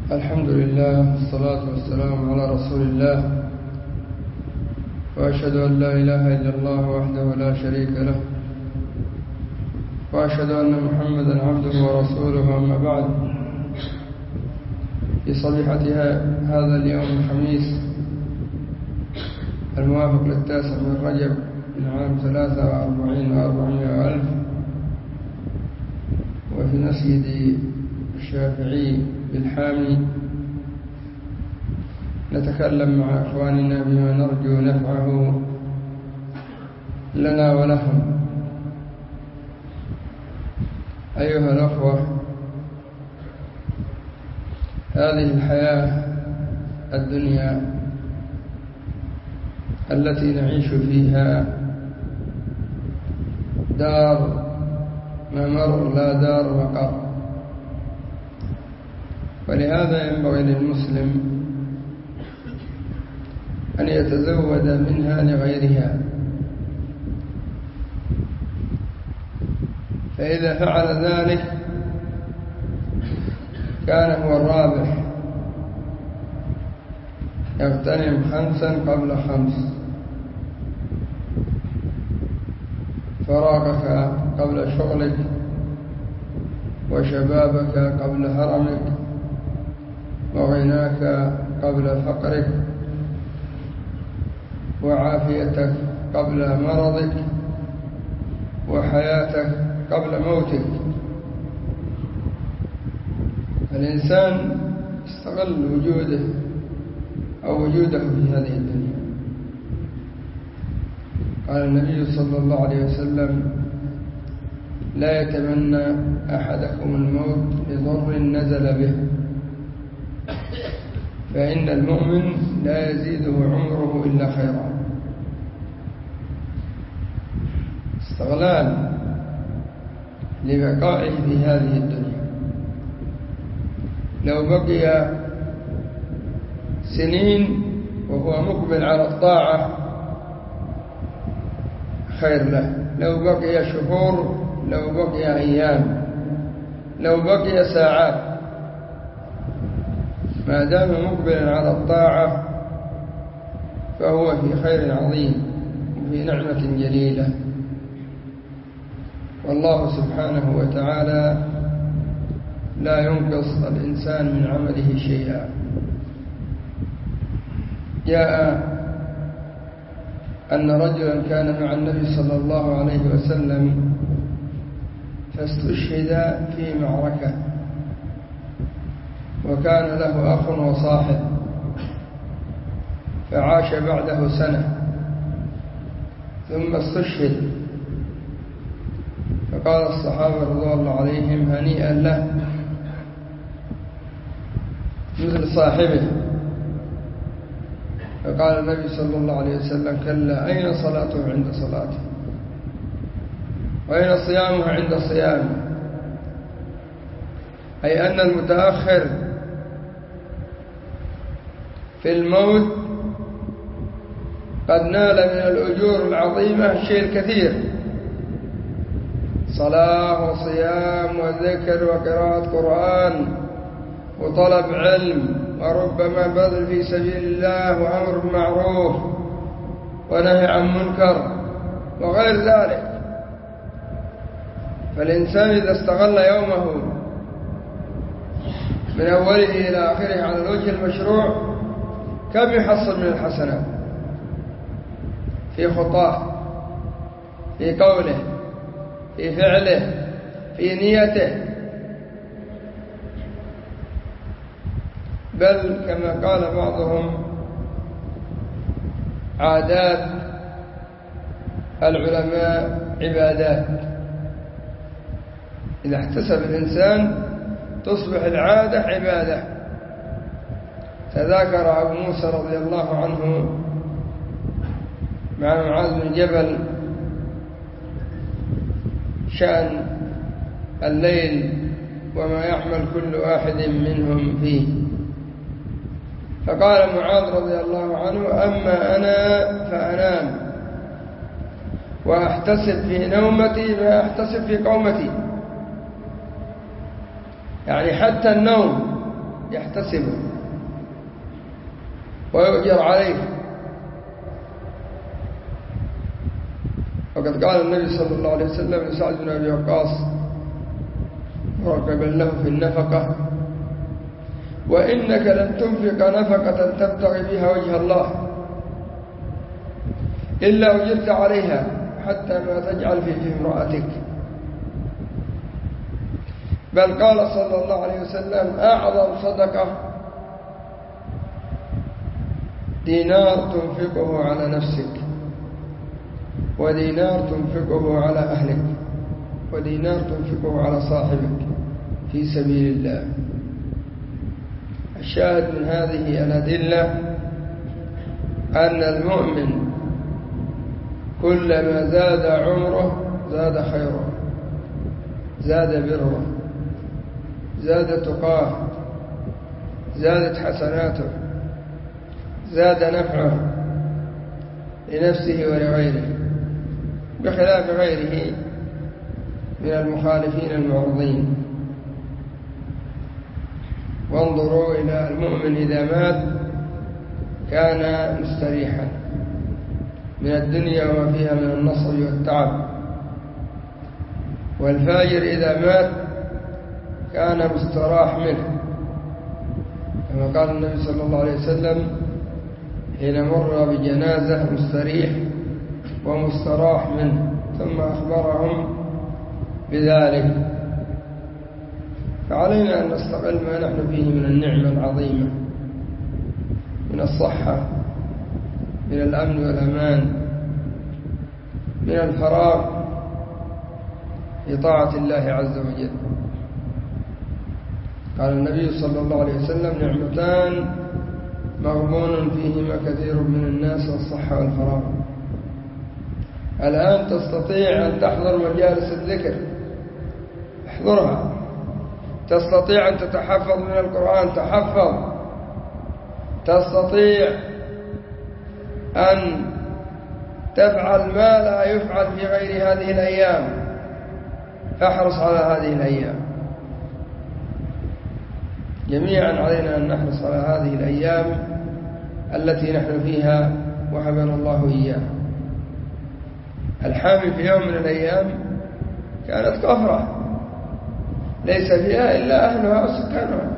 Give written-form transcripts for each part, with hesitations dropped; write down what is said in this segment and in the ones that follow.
الحمد لله والصلاة والسلام على رسول الله، وأشهد أن لا إله إلا الله وحده لا شريك له، وأشهد أن محمدا عبده ورسوله. أما بعد، في صبيحة هذا اليوم الخميس الموافق 9 من رجب من عام 43 و400 ألف، وفي مسجد الشافعي بالحامي نتكلم مع إخواننا بما نرجو نفعه لنا ولهم. أيها الأخوة، هذه الحياة الدنيا التي نعيش فيها دار ممر لا دار مقر، ولهذا ينبغي للمسلم أن يتزود منها لغيرها، فإذا فعل ذلك كان هو الرابح، يغتنم 5 قبل 5، فراغك قبل شغلك، وشبابك قبل هرمك، وغناك قبل فقرك، وعافيتك قبل مرضك، وحياتك قبل موتك. الإنسان استغل وجوده في هذه الدنيا. قال النبي صلى الله عليه وسلم: لا يتمنى أحدكم الموت لضر نزل به، فإن المؤمن لا يزيده عمره إلا خيرا. استغلال لبقائه في هذه الدنيا. لو بقي سنين وهو مقبل على الطاعة خير له، لو بقي شهور، لو بقي أيام، لو بقي ساعات، ما دام مقبلا على الطاعة فهو في خير عظيم وفي نعمة جليلة. والله سبحانه وتعالى لا ينقص الإنسان من عمله شيئا. جاء أن رجلا كان مع النبي صلى الله عليه وسلم فاستشهد في معركة، وكان له أخ وصاحب، فعاش بعده سنة ثم استشهد، فقال الصحابة رضوان الله عليهم: هنيئا له مثل صاحبه. فقال النبي صلى الله عليه وسلم: كلا، أين صلاته عند صلاته، وأين صيامه عند صيامه؟ أي أن المتأخر في الموت قد نال من الأجور العظيمة الشيء الكثير، صلاة وصيام وذكر وقراءة قرآن وطلب علم، وربما بذل في سبيل الله وأمر بالمعروف ونهي عن منكر وغير ذلك. فالإنسان إذا استغل يومه من أوله إلى آخره على الوجه المشروع كم يحصل من الحسنات في خطاه، في قوله، في فعله، في نيته. بل كما قال بعضهم: عادات العلماء عبادات. إذا احتسب الإنسان تصبح العادة عبادة. تذاكر أبو موسى رضي الله عنه مع معاذ بن جبل شأن الليل وما يعمل كل واحد منهم فيه، فقال معاذ رضي الله عنه: أما أنا فأنام وأحتسب في نومتي ما أحتسب في قومتي. يعني حتى النوم يحتسبه ويؤجر عليه. وقد قال النبي صلى الله عليه وسلم لسعد بن أبي وقاص مرغبا له في النفقة: وإنك لن تنفق نفقة تبتغي بها وجه الله إلا أجرت عليها حتى ما تجعل في امرأتك. بل قال صلى الله عليه وسلم: أعظم صدقة دينار تنفقه على نفسك، ودينار تنفقه على أهلك، ودينار تنفقه على صاحبك في سبيل الله. الشاهد من هذه الأدلة أن المؤمن كلما زاد عمره زاد خيره، زاد بره، زاد تقاه، زادت حسناته، زاد نفعه لنفسه ولغيره، بخلاف غيره من المخالفين المعرضين. وانظروا إلى المؤمن إذا مات كان مستريحا من الدنيا وما فيها من النصب والتعب، والفاجر إذا مات كان مستراح منه، كما قال النبي صلى الله عليه وسلم حين مر بجنازة: مستريح ومستراح منه، ثم أخبرهم بذلك. فعلينا أن نستغل ما نحن فيه من النعمة العظيمة، من الصحة، من الأمن والأمان، من الفراغ لطاعة الله عز وجل. قال النبي صلى الله عليه وسلم: نعمتان مغبون فيهما كثير من الناس: الصحة والفراغ. الآن تستطيع أن تحضر مجالس الذكر، احضرها. تستطيع أن تتحفظ من القرآن، تحفظ. تستطيع أن تفعل ما لا يفعل في غير هذه الأيام، فاحرص على هذه الأيام. جميعا علينا أن نحرص على هذه الأيام التي نحن فيها وهبنا الله إياها. الحامل في يوم من الأيام كانت كفرة ليس فيها إلا أهلها وسكانها،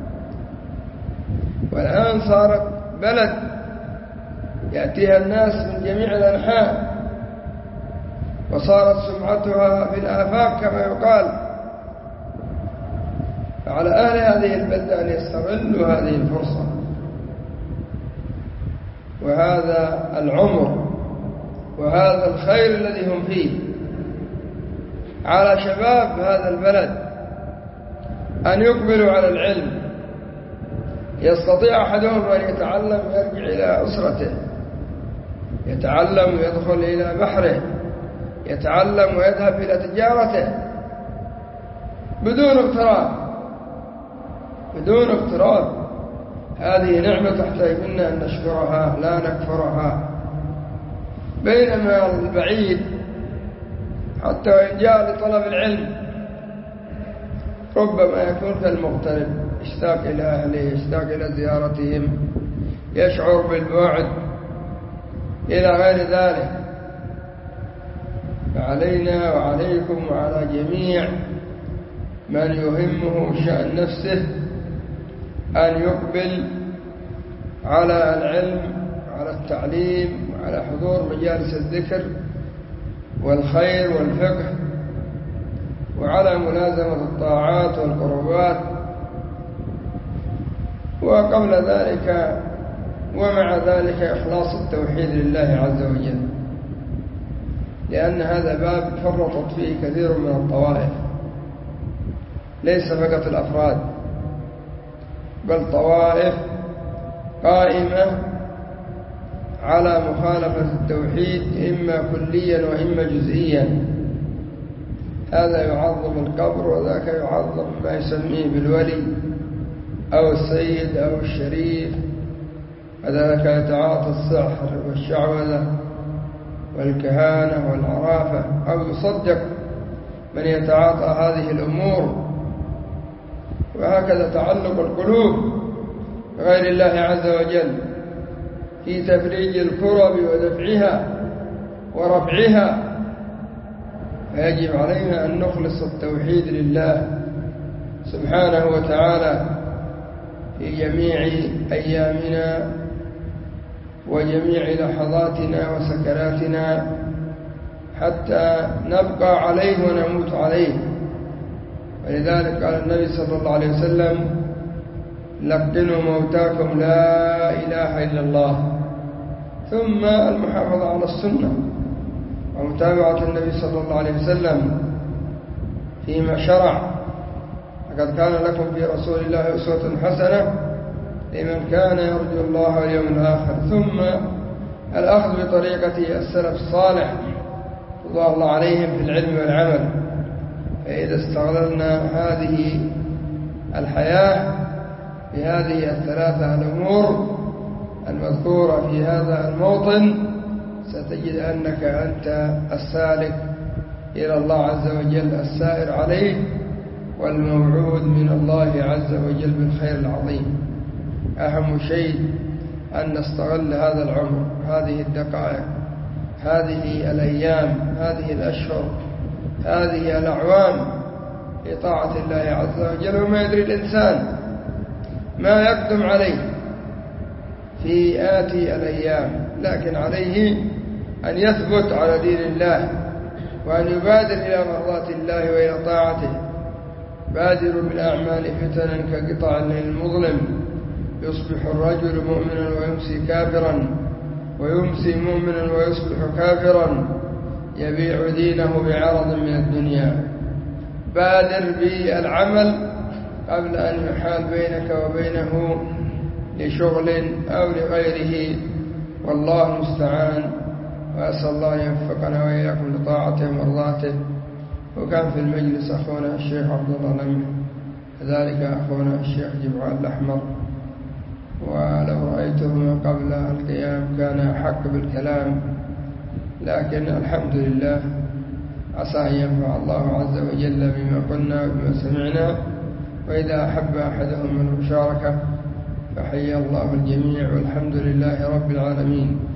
والآن صارت بلد يأتيها الناس من جميع الأنحاء، وصارت سمعتها في الآفاق كما يقال. فعلى أهل هذه البلدة أن يستغلوا هذه الفرصة وهذا العمر وهذا الخير الذي هم فيه. على شباب هذا البلد أن يقبلوا على العلم. يستطيع أحدهم أن يتعلم ويرجع إلى أسرته، يتعلم ويدخل إلى بحره، يتعلم ويذهب إلى تجارته بدون اغتراب، بدون اغتراب. هذه نعمة تحتاج منا أن نشكرها لا نكفرها. بينما البعيد حتى وإن جاء لطلب العلم ربما يكون كالمغترب، يشتاق إلى أهله، يشتاق إلى زيارتهم، يشعر بالبعد إلى غير ذلك. فعلينا وعليكم وعلى جميع من يهمه شأن نفسه أن يقبل على العلم وعلى التعليم وعلى حضور مجالس الذكر والخير والفقه، وعلى ملازمة الطاعات والقربات. وقبل ذلك ومع ذلك إخلاص التوحيد لله عز وجل، لأن هذا باب فرطت فيه كثير من الطوائف، ليس فقط الأفراد بل طوائف قائمة على مخالفة التوحيد إما كليا وإما جزئيا. هذا يعظم القبر وذاك يعظم ما يسميه بالولي أو السيد أو الشريف، وذاك يتعاطى السحر والشعوذة والكهانة والعرافة، أو يصدق من يتعاطى هذه الأمور وهكذا تعلق القلوب بغير الله عز وجل في تفريج الكرب ودفعها ورفعها. فيجب علينا أن نخلص التوحيد لله سبحانه وتعالى في جميع أيامنا وجميع لحظاتنا وسكناتنا حتى نبقى عليه ونموت عليه. ولذلك قال النبي صلى الله عليه وسلم: لقنوا موتاكم لا إله إلا الله. ثم المحافظة على السنة ومتابعة النبي صلى الله عليه وسلم فيما شرع. لقد كان لكم في رسول الله أسوة حسنة لمن كان يرجو الله واليوم الآخر. ثم الأخذ بطريقة السلف الصالح رضوان الله عليهم في العلم والعمل. فإذا استغللنا هذه الحياة بهذه الثلاثة الأمور المذكورة في هذا الموطن ستجد أنك أنت السالك إلى الله عز وجل السائر عليه والموعود من الله عز وجل بالخير العظيم. أهم شيء أن نستغل هذا العمر، هذه الدقائق، هذه الأيام، هذه الأشهر، هذه الأعوام لطاعة الله عز وجل. وما يدري الإنسان ما يقدم عليه في آتي الأيام، لكن عليه أن يثبت على دين الله وأن يبادر إلى مرضاة الله وإلى طاعته. بادروا بالأعمال فتنا كقطع الليل المظلم، يصبح الرجل مؤمنا ويمسي كافرا، ويمسي مؤمنا ويصبح كافرا، يبيع دينه بعرض من الدنيا. بادر بالعمل قبل أن يحال بينك وبينه لشغل أو لغيره، والله المستعان. وأسأل الله أن يوفقنا وإياكم لطاعته ومرضاته. وكان في المجلس أخونا الشيخ عبد الله لمح، كذلك أخونا الشيخ جبعان الأحمر، ولو رأيتهما قبل القيام كان أحق بالكلام، لكن الحمد لله عسى أن ينفع الله عز وجل بما قلنا وبما سمعنا. وإذا أحب أحدهم من المشاركة فحيا الله الجميع، والحمد لله رب العالمين.